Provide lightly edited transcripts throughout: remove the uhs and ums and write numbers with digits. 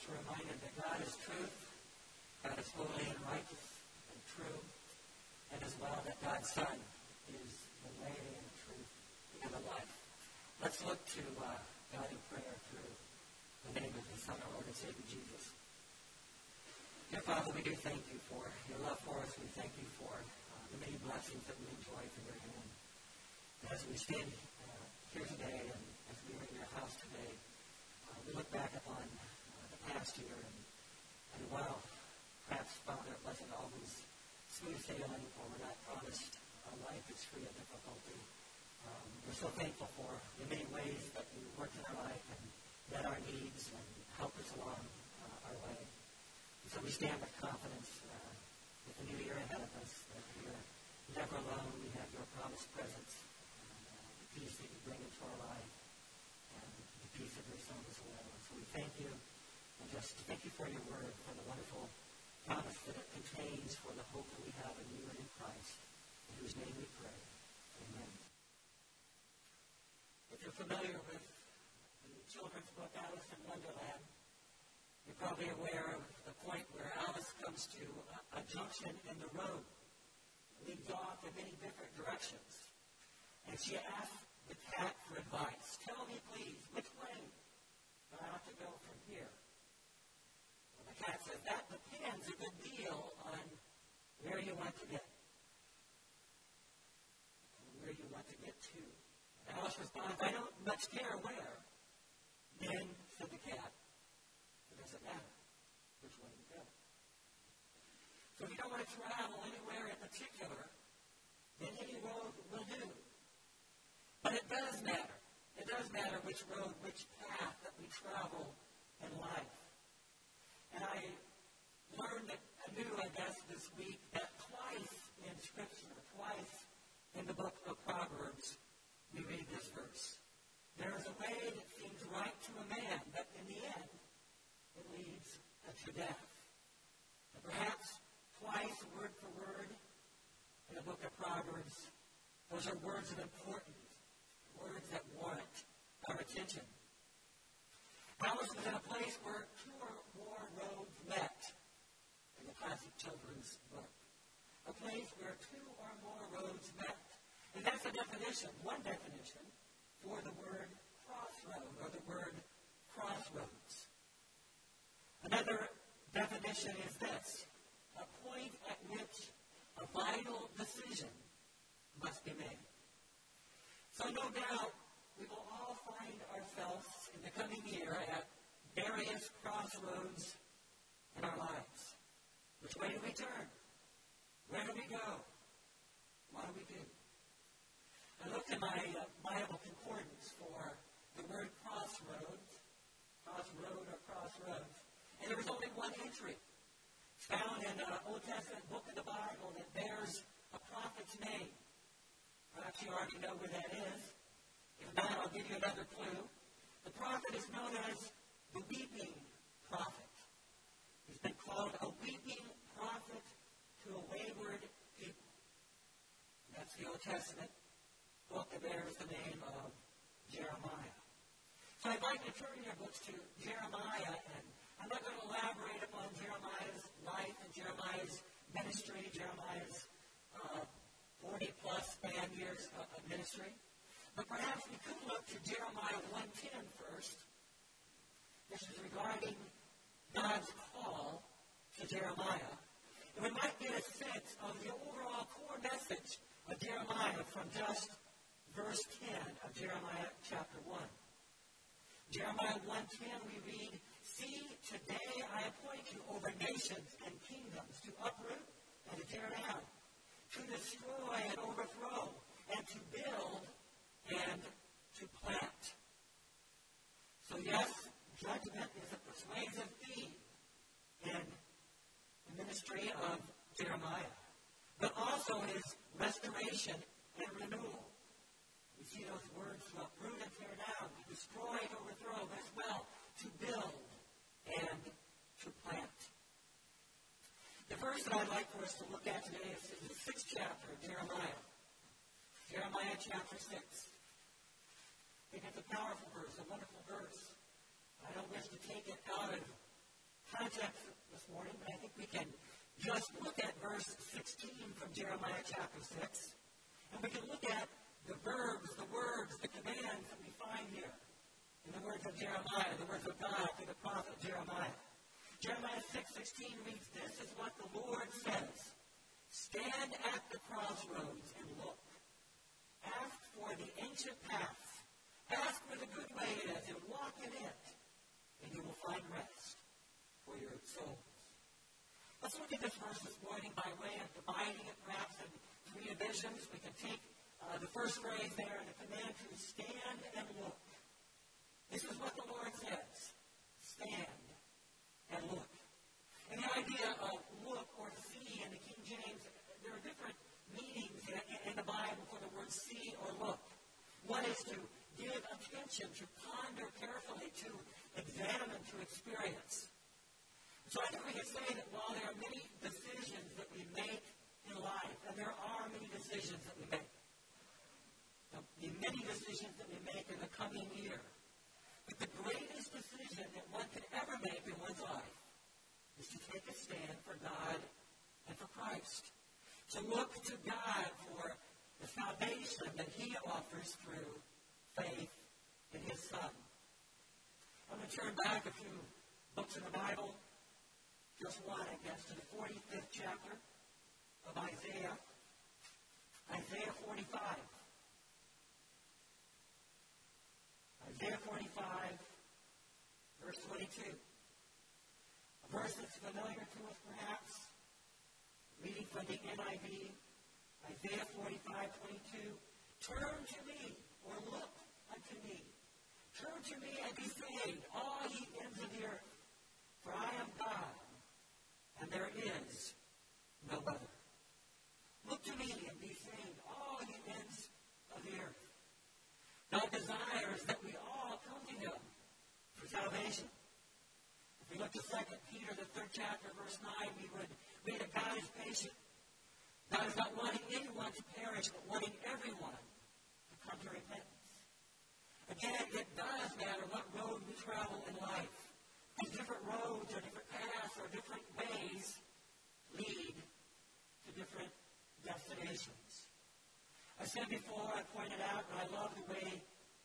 to remind us that God is truth, God is holy and righteous and true, and as well that God's Son is the way and the truth and the life. Let's look to God in prayer through the name of His Son, our Lord and Savior, Jesus. Dear Father, we do thank you for your love for us. We thank you for the many blessings that we enjoy from your hand. And as we stand here today and as we are in your house today, we look back upon the past year and while perhaps, Father, it wasn't always smooth sailing or we're not promised a life that's free of difficulty. We're so thankful for the many ways that you work in our life and met our needs and help us along our way. And so we stand with confidence with the new year ahead of us that we are never alone. We have your promised presence, the peace that you bring into our life, and the peace of your Son as well. And so we thank you, and just thank you for your word, for the wonderful promise that it contains, for the hope that we have in you and in Christ, in whose name we pray. Amen. If you're familiar with the children's book Alice in Wonderland, you're probably aware of the point where Alice comes to a junction in the road. It leads off in many different directions. And she asks the cat for advice. Tell me, please, which way do I ought to go from here? And the cat says, that depends a good deal on where you want to get. And where you want to get to. And Alice responds, I don't much care where. Then, said the cat, it doesn't matter which way you go. So if you don't want to travel anywhere in particular, then any road will do. But it does matter. It does matter which road, which path that we travel in life. And I learned anew, I guess, this week that twice in Scripture, twice in the book of Proverbs, we read this verse. There is a way that seems right to a man, but in the end, it leads to death. And perhaps twice, word for word, in the book of Proverbs, those are words of importance, words that warrant our attention. Alice was in a place where two or more roads met in the classic children's book. A place where two or more roads met. And that's a definition, one definition, for the word crossroad or the word crossroads. Another definition is this, a point at which a vital decision must be made. So no doubt we will all find ourselves in the coming year at various crossroads in our lives. Which way do we turn? Where do we go? What do we do? I looked at my Bible concordance for the word crossroads, crossroad or crossroads, and there was only one entry. It's found in an Old Testament book of the Bible that bears a prophet's name. Perhaps you already know where that is. If not, I'll give you another clue. The prophet is known as the weeping prophet. He's been called a weeping prophet to a wayward people. That's the Old Testament book that bears the name of Jeremiah. So I'd like to turn your books to Jeremiah, and I'm not going to elaborate upon Jeremiah's life and Jeremiah's ministry, Jeremiah's 40-plus span years of ministry. But perhaps we could look to Jeremiah 1:10 first. This is regarding God's call to Jeremiah. And we might get a sense of the overall core message of Jeremiah from just verse 10 of Jeremiah chapter 1. Jeremiah 1:10 we read, see, today I appoint you over nations and kingdoms to uproot and to tear down, to destroy and overthrow, and to build and to plant. So yes, judgment is a persuasive theme in the ministry of Jeremiah, but also is restoration and renewal. We see those words to uproot and tear down, to destroy and overthrow, as well to build and to plant. The verse that I'd like for us to look at today is the 6th chapter of Jeremiah. Jeremiah chapter 6. I think it's a powerful verse, a wonderful verse. I don't wish to take it out of context this morning, but I think we can just look at verse 16 from Jeremiah chapter 6. And we can look at the verbs, the words, the commands that we find here in the words of Jeremiah, the words of God through the prophet Jeremiah. Jeremiah 6:16 reads, "This is what the Lord says. Stand at the crossroads and look. Ask for the ancient paths. Ask where the good way is and walk in it, and you will find rest for your souls." Let's look at this verse this morning by way of dividing it perhaps in three divisions. We can take the first phrase there, the command to stand and look. This is what the Lord says. Stand and look. And the idea of look or see in the King James, there are different meanings in the Bible for the word see or look. One is to give attention, to ponder carefully, to examine, to experience. So I think we can say that while there are many decisions that we make in life, and there are many decisions that we make, the many decisions that we make in the coming year, but the greatest decision that one could ever make in one's life is to take a stand for God and for Christ. To look to God for the salvation that He offers through faith in His Son. I'm going to turn back a few books in the Bible, just one, I guess, to the 45th chapter of Isaiah. Isaiah 45. Isaiah 45, verse 22. A verse that's familiar to us, perhaps. Reading from the NIV, Isaiah 45:22. "Turn to me, or look unto me. Turn to me and be saved, all ye ends of the earth. For I am God, and there is no other. Look to me and be saved, all ye ends of the earth." God desires that we all come to Him for salvation. If we look to 2 Peter, the 3rd chapter, verse 9, we would read that God is patient. God is not wanting anyone to perish, but wanting everyone to come to repentance. Again, it does matter what road we travel in life. These different roads or different paths or different ways lead to different destinations. I said before, I pointed out, and I love the way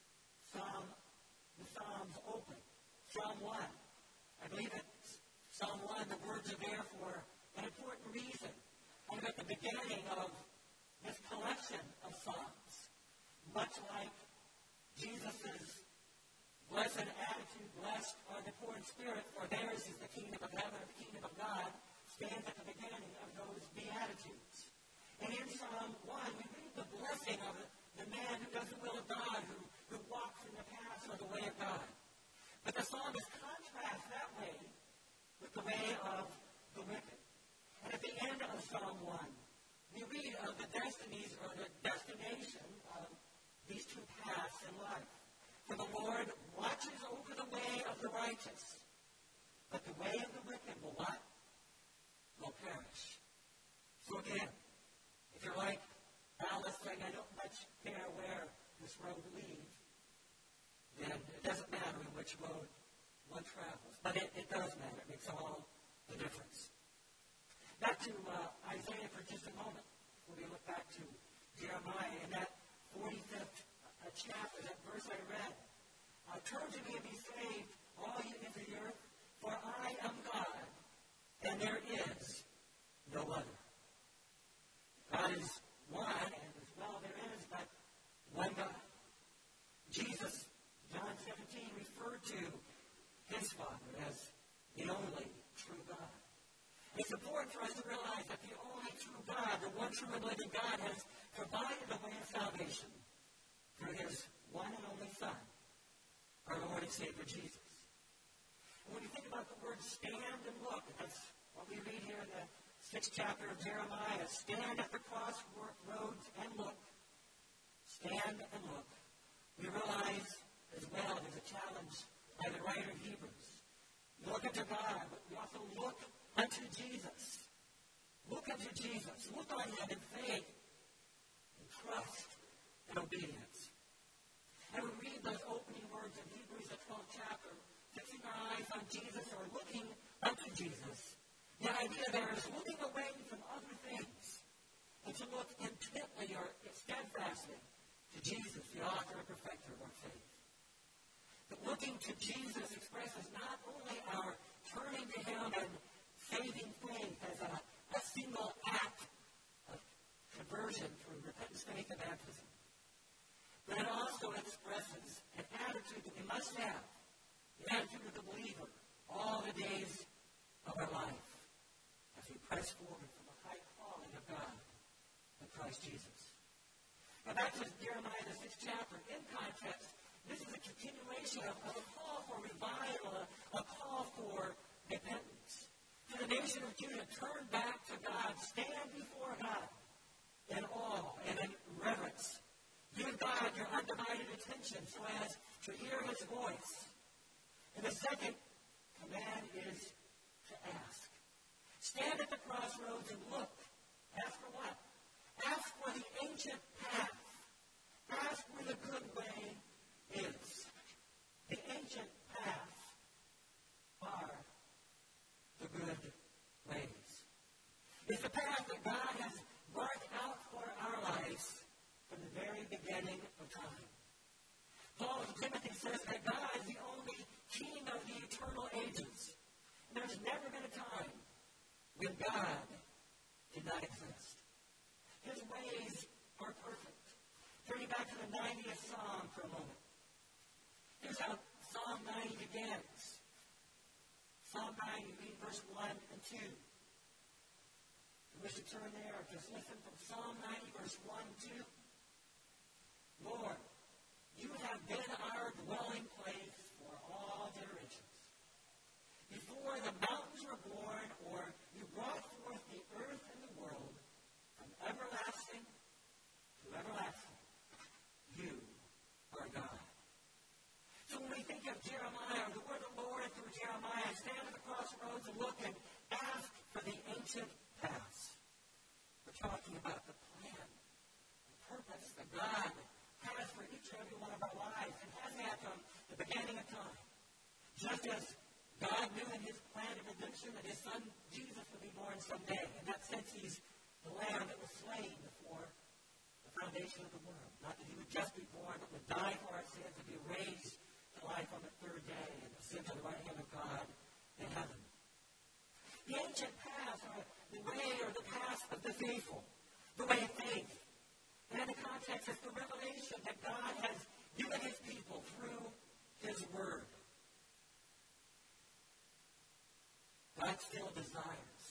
the Psalms open. Psalm 1. I believe it's Psalm 1, the words are there for an important reason. And at the beginning of this collection of Psalms, much like Jesus' blessed attitude, blessed are the poor in spirit, for theirs is the kingdom of heaven, the kingdom of God, stands at the beginning of those Beatitudes. And in Psalm 1, we read the blessing of the man who does the will of God, who walks in the paths of the way of God. But the psalmist contrasts that way with the way of the wicked. And at the end of Psalm 1, we read of the destinies or the destination of these two paths in life. For the Lord watches over the way of the righteous, but the way of the wicked will what? Will perish. So again, if you're like Alice saying, I don't much care where this road leads, then it doesn't matter in which road one travels. But it does matter. It makes all the difference. Back to Isaiah for just a moment, before we look back to Jeremiah in that 45th chapter, that verse I read. "Turn to me and be saved, all ye ends of the earth, for I am God, and there is no other." God is one, and as well there is but one God. Jesus, John 17, referred to His Father as the only true God. It's important for us to realize that the only true God, the one true and living God, has provided a way of salvation through His one and only Son, our Lord and Savior Jesus. And when you think about the word stand and look, that's what we read here in the 6th chapter of Jeremiah. Stand at the crossroads and look. Stand and look. We realize as well there's a challenge by the writer of Hebrews. Look unto God, but we also look unto Jesus. Look unto Jesus. Look on Him in faith, in trust, and obedience. And we read those opening words of Hebrews, the 12th chapter, fixing our eyes on Jesus or looking unto idea there is looking away from other things and to look intently or steadfastly to Jesus, the author and perfecter of our faith. But looking to Jesus expresses not only our turning to Him and saving faith as a single act of conversion through repentance, faith, and baptism, but it also expresses an attitude that we must have, the attitude of the believer, all the days of our life as we press forward from the high calling of God in Christ Jesus. Now back to Jeremiah, the 6th chapter. In context, this is a continuation of a call for revival, a call for repentance. For the nation of Judah, turn back to God, stand before God in awe and in reverence. Give God your undivided attention so as to hear His voice. And the second command is to ask. Stand at the crossroads and look. Ask for what? Ask for the ancient path. Ask where the good way is. The ancient path are the good ways. It's the path that God has marked out for our lives from the very beginning of time. Paul to Timothy says that God is the only King of the eternal ages. And there's never been a time when God did not exist. His ways are perfect. Turning back to the 90th Psalm for a moment. Here's how Psalm 90 begins. Psalm 90, read verse 1 and 2. If you wish to turn there, just listen from Psalm 90, verse 1 and 2. Lord, you have been our dwelling place for all generations. Before the mountains were born, or you brought forth the earth and the world, from everlasting to everlasting, you are God. So when we think of Jeremiah, or the word of the Lord through Jeremiah, stand at the crossroads and look and ask for the ancient paths. We're talking about the plan, the purpose that God has for each and every one of our lives and has had from the beginning of time. Just as God knew in His plan of redemption that His Son Jesus would be born someday. In that sense, He's the Lamb that was slain before the foundation of the world. Not that He would just be born, but would die for our sins and be raised to life on the third day and ascend to the right hand of God in heaven. The ancient paths are the way or the path of the faithful, the way of faith. And in the context, it's the revelation that God has given His people through His Word. God still desires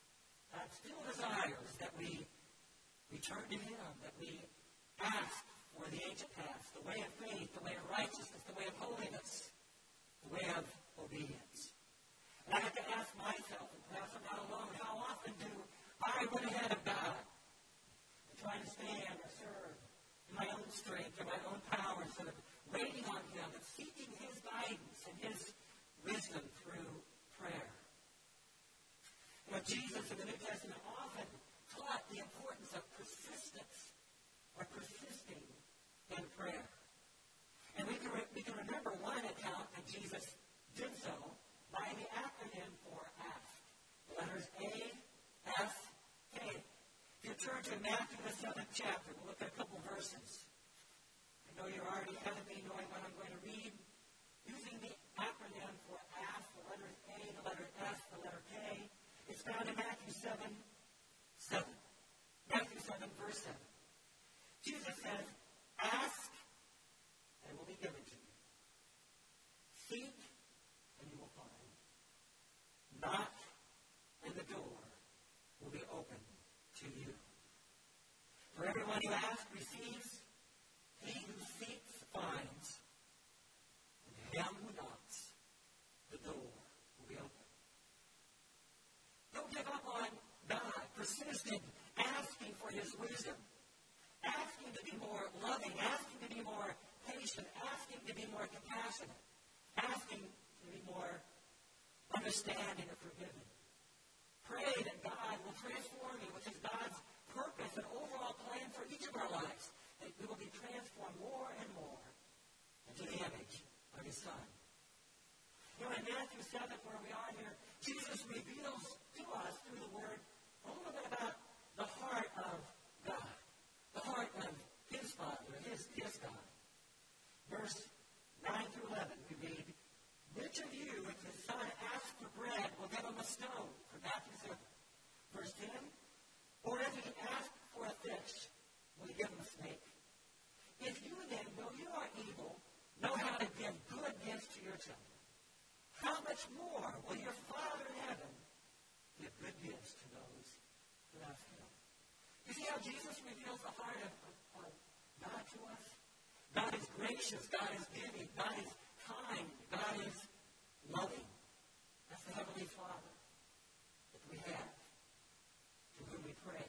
that we turn to Him, that we ask for the ancient paths, the way of faith, the way of righteousness, the way of holiness, the way of obedience. And I have to ask myself, and perhaps I'm not alone, how often do I run ahead of God and try to stand or serve in my own strength or my own power instead of waiting on Him and seeking His guidance and His wisdom through prayer? You know, Jesus in the New Testament often taught the importance of persistence or persisting in prayer. And we can remember one account that Jesus did so by the acronym for ASK. The letters A, S, K. If you turn to Matthew, the 7th chapter, we'll look at a couple verses. I know you're already ahead of me knowing what I'm going to read. Using the acronym for ASK, the letters A, the letter S, the letter K, it's found in Matthew 7:7. Matthew 7, verse 7. Jesus says, ask, and it will be given to you. Seek, and you will find. Knock, and the door will be open to you. For everyone who asks receives, he who seeks finds, and to him who knocks, the door will be open. Don't give up on God. Persist in asking for His wisdom. Asking to be more loving. Asking to be more patient. Asking to be more compassionate. Asking to be more understanding and forgiving. Pray that God will transform you, which is God's purpose and overall plan for each of our lives. That we will be transformed more and more into the image of His Son. You know, in Matthew 7, where we are here, Jesus reveals to us through the Word a little bit about the heart of God, the heart of his Father, his God. Verse 9 through 11, we read, which of you, if his son asks for bread, will give him a stone? From Matthew 7. Verse 10, or if he asks for a fish, will you give him a snake? If you then, though you are evil, know how to give good gifts to your children, how much more will your Father in heaven give good gifts to those who ask him? You see how Jesus reveals the heart of God to us? God is gracious. God is giving. God is kind. God is loving. That's the Heavenly Father that we have, to whom we pray.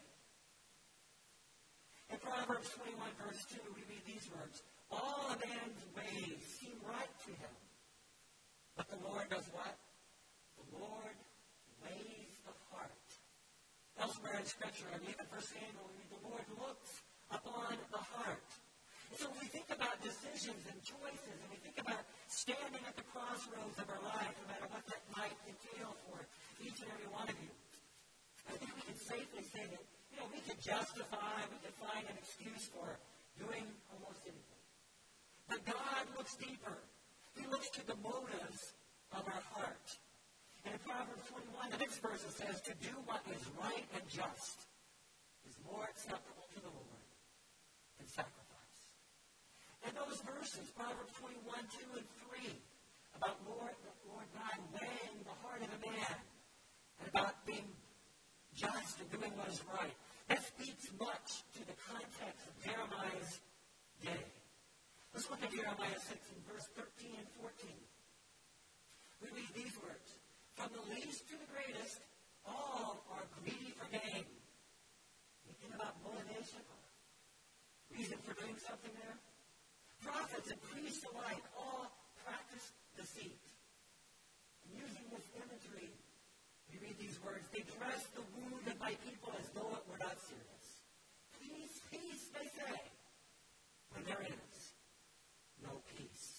In Proverbs 21, verse 2, we read these words, all a man's ways seem right to him, but the Lord does what? The Lord weighs the heart. Elsewhere in Scripture, I believe in 1 Samuel, we read the Lord looks upon the heart. And so when we think about decisions and choices, and we think about standing at the crossroads of our life, no matter what that might entail for each and every one of you, I think we can safely say that, we could justify, we could find an excuse for doing almost anything. But God looks deeper. He looks to the motives of our heart. And in Proverbs 21, the next verse, it says, to do what is right and just is more acceptable to the Lord than sacrifice. And those verses, Proverbs 21, 2 and 3, about Lord God weighing the heart of a man, and about being just and doing what is right, that speaks much to the context of Jeremiah's day. Let's look at Jeremiah 6 and verse 13 and 14. We read these words, from the least to the greatest, all are greedy for gain. Thinking about motivation, reason for doing something there. Prophets and priests alike all practice deceit. And using this imagery, we read these words, they dress the wound of my people as though it were not serious. Peace, peace, they say, when there is no peace.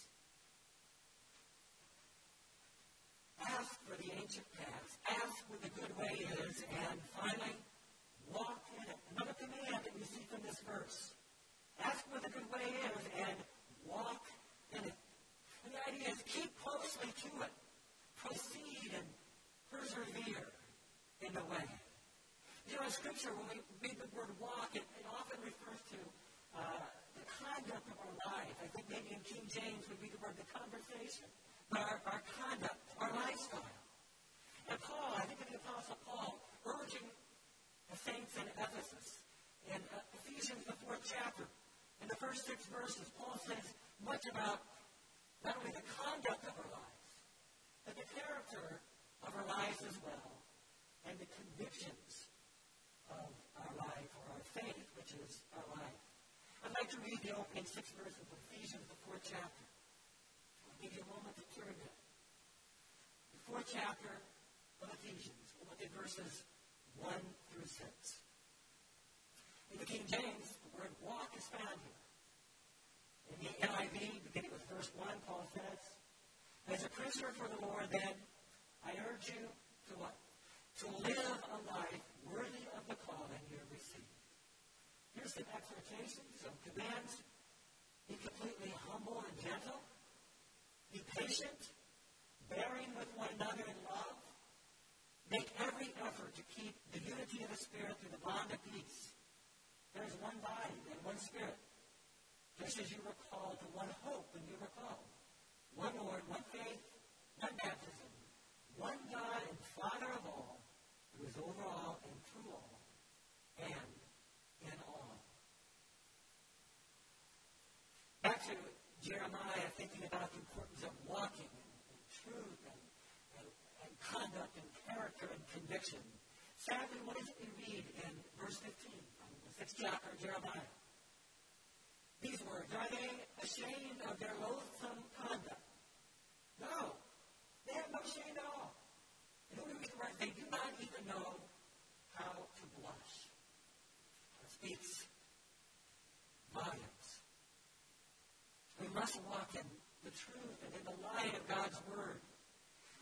Ask for the ancient paths. Ask where the good way is, and finally, walk in it. Another command that we see from this verse. Ask where the good way is, and walk in it. And the idea is keep closely to it. Proceed and persevere in the way. In Scripture, when we read the word walk, it often refers to the conduct of our life. I think maybe in King James we read the word the conversation, but our conduct, our lifestyle. And Paul, I think of the Apostle Paul, urging the saints in Ephesus, in Ephesians, the 4th chapter, in the first 6 verses, Paul says much about not only the conduct of our lives, but the character of our lives as well, and the convictions of our life, or our faith, which is our life. I'd like to read the opening 6 verses of Ephesians, the 4th chapter. I'll give you a moment to turn there. The 4th chapter of Ephesians. We'll look at verses 1 through 6. In the King James, the word walk is found here. In the NIV, beginning with verse 1, Paul says, as a prisoner for the Lord, then, I urge you to what? To live a life worthy of the calling you have received. Here's some exhortations, some commands. Be completely humble and gentle. Be patient, bearing with one another in love. Make every effort to keep the unity of the Spirit through the bond of peace. There is one body and one Spirit, just as you were called to one hope when you were called. One Lord, one faith, one baptism, one God and Father of all, who is over all and through all, and in all. Back to Jeremiah, thinking about the importance of walking in truth and conduct and character and conviction. Sadly, what is it we read in verse 15 from the 6th chapter of Jeremiah? These words, are they ashamed of their loathsome conduct? No. They have no shame at all. And when we read the words, they do not even know how to blush. It speaks volumes. We must walk in the truth and in the light of God's Word.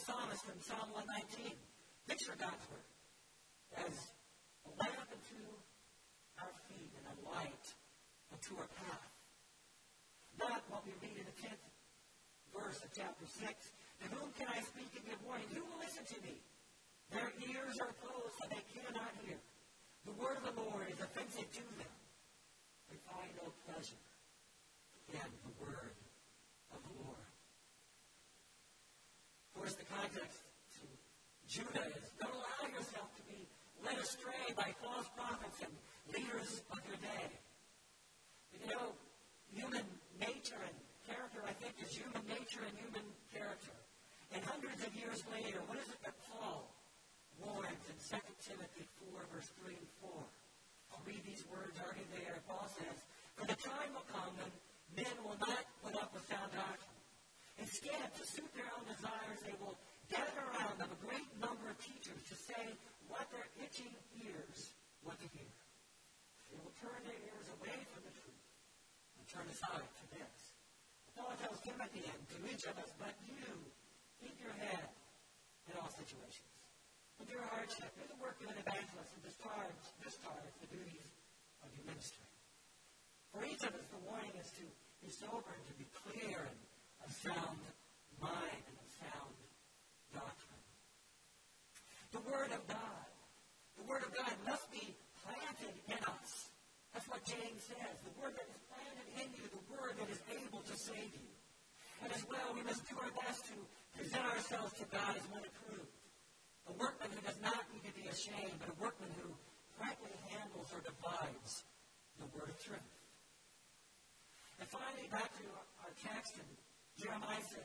psalmist in Psalm 119. Picture God's word as a lamp unto our feet and a light unto our path. Not what we read in the 10th verse of chapter 6. To whom can I speak and give warning? Who will listen to me? Their ears are closed so they cannot hear. The word of the Lord is offensive to them. They find no pleasure in the word of the Lord. Of course, the context to Judah is, don't allow yourself to be led astray by false prophets and leaders of your day. You know, human nature and character, I think, is human nature and human character. And hundreds of years later, what is it that Paul warns in 2 Timothy 4, verse 3 and 4? I'll read these words already there. Paul says, for the time will come when men will not put up with sound doctrine. Instead, to suit their own desires, they will gather around them a great number of teachers to say what their itching ears want to hear. They will turn their ears away from the truth and turn aside to this. Paul tells Timothy and to each of us, but you keep your head in all situations. Endure hardship. There's a work of an evangelist and discharge the duties of your ministry. For each of us, the warning is to be sober and to be clear and of sound mind and of sound doctrine. The Word of God must be planted in us. That's what James says. The Word that is planted in you, the Word that is able to save you. And as well, we must do our best to present ourselves to God as one approved. A workman who does not need to be ashamed, but a workman who correctly handles or divides the Word of truth. And finally, back to our text in Jeremiah 6.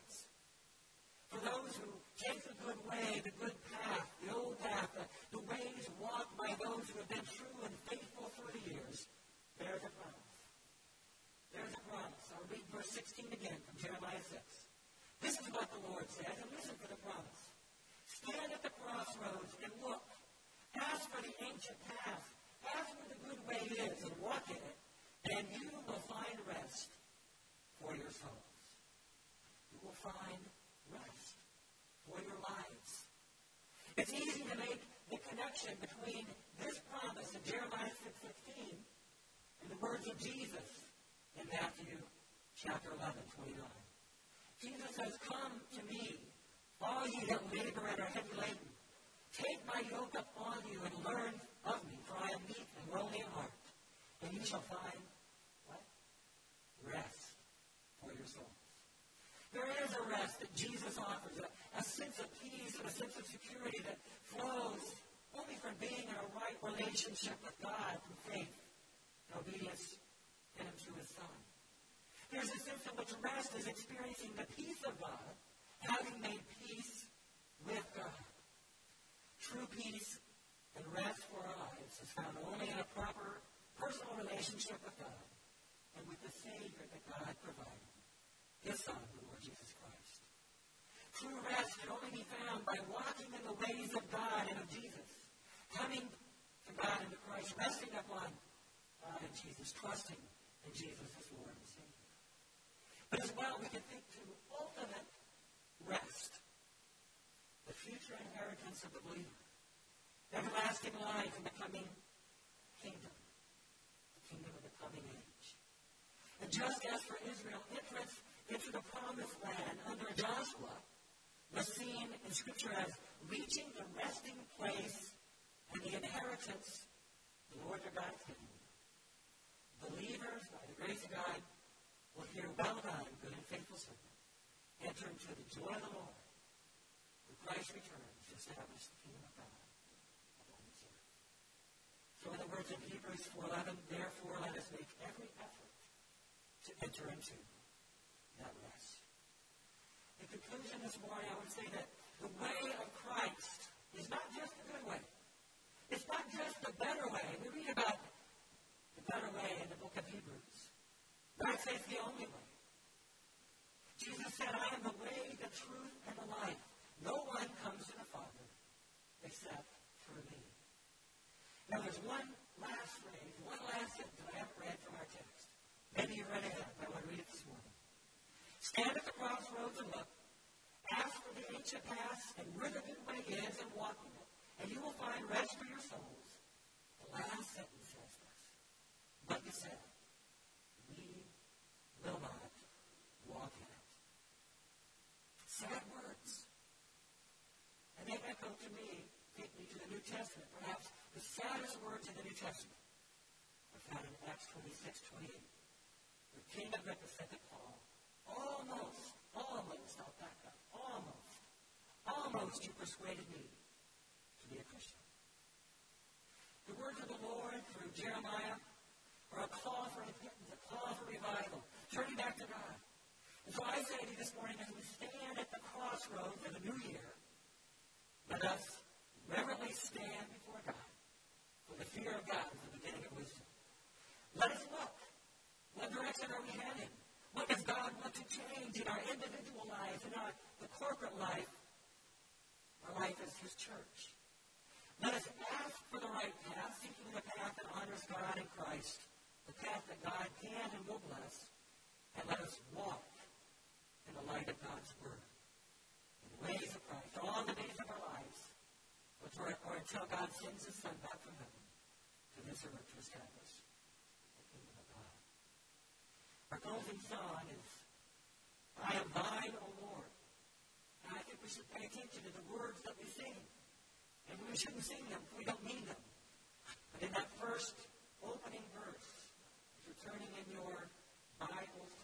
For those who take the good way, the good path, the old path, the ways walked by those who have been true and faithful through the years, there's a promise. There's a promise. I'll read verse 16 again from Jeremiah 6. This is what the Lord says, and listen for the promise. Stand at the crossroads and look. Ask for the ancient path. Ask where the good way is and walk in it, and you will find rest for your souls. You will find rest for your lives. It's easy to make the connection between this promise in Jeremiah 6:16 and the words of Jesus in Matthew chapter 11:29. Jesus says, come to me, all ye that labor and are heavy laden. Take my yoke upon you and learn of me, for I am meek and lowly in heart, and you shall find what? Rest for your souls. There is a rest that Jesus offers, a sense of peace and a sense of security that flows only from being in a right relationship with God through faith and obedience in Him through His Son. There's a sense in which rest is experiencing the peace of God, having made peace with God. True peace and rest for our lives is found only in a proper personal relationship with God and with the Savior that God provided, His Son, the Lord Jesus Christ. True rest can only be found by walking in the ways of God and of Jesus, coming to God and to Christ, resting upon God and Jesus, trusting in Jesus as Lord and Savior. But as well, we can think to ultimate rest, the future inheritance of the believer, everlasting life in the coming kingdom, the kingdom of the coming age. And just as for Israel, entrance into the promised land under Joshua was seen in Scripture as reaching the resting place and the inheritance the Lord your God has given you. Believers, by the grace of God, will hear, well done, good and faithful servant. Enter into the joy of the Lord. When Christ returns to establish the kingdom of God upon this earth. So in the words of Hebrews 4:11, therefore let us make every effort to enter into that rest. In conclusion this morning, I would say that the way of Christ is not just the good way. It's not just the better way. We read about the better way in the book of Hebrews. But I'd say it's the only way. Jesus said, I am the way, the truth, and the life. No one comes to the Father except through me. Now there's one last phrase, one last sentence that I haven't read from our text. Maybe you read it, but I want to read it this morning. Stand at the crossroads and look. ancient paths and where the good way is and walk in it, and you will find rest for your souls. The last sentence says this. But you said, we will not walk in it. Sad words. And they echo to me, take me to the New Testament, perhaps the saddest words in the New Testament are found in Acts 26:28. The king Agrippa said to Paul, almost, I'll back up, almost you persuaded me to be a Christian. The words of the Lord through Jeremiah are a call for repentance, a call for revival, turning back to God. And so I say to you this morning, as we stand at the crossroads of a new year, let us reverently stand before God, for the fear of God is the beginning of wisdom. Let us look. What direction are we heading? What does God want to change in our individual lives, in the corporate life, our life as His church? Let us ask for the right path, seeking the path that honors God and Christ, the path that God can and will bless, and let us walk in the light of God's Word, in the ways of Christ, all the days of our lives, or until God sends His Son back from heaven to this earth to establish the kingdom of God. Our closing song is, I am thine, O Lord. And I think we should pay attention to the words that we sing. And we shouldn't sing them if we don't mean them. But in that first opening verse, as you're turning in your Bibles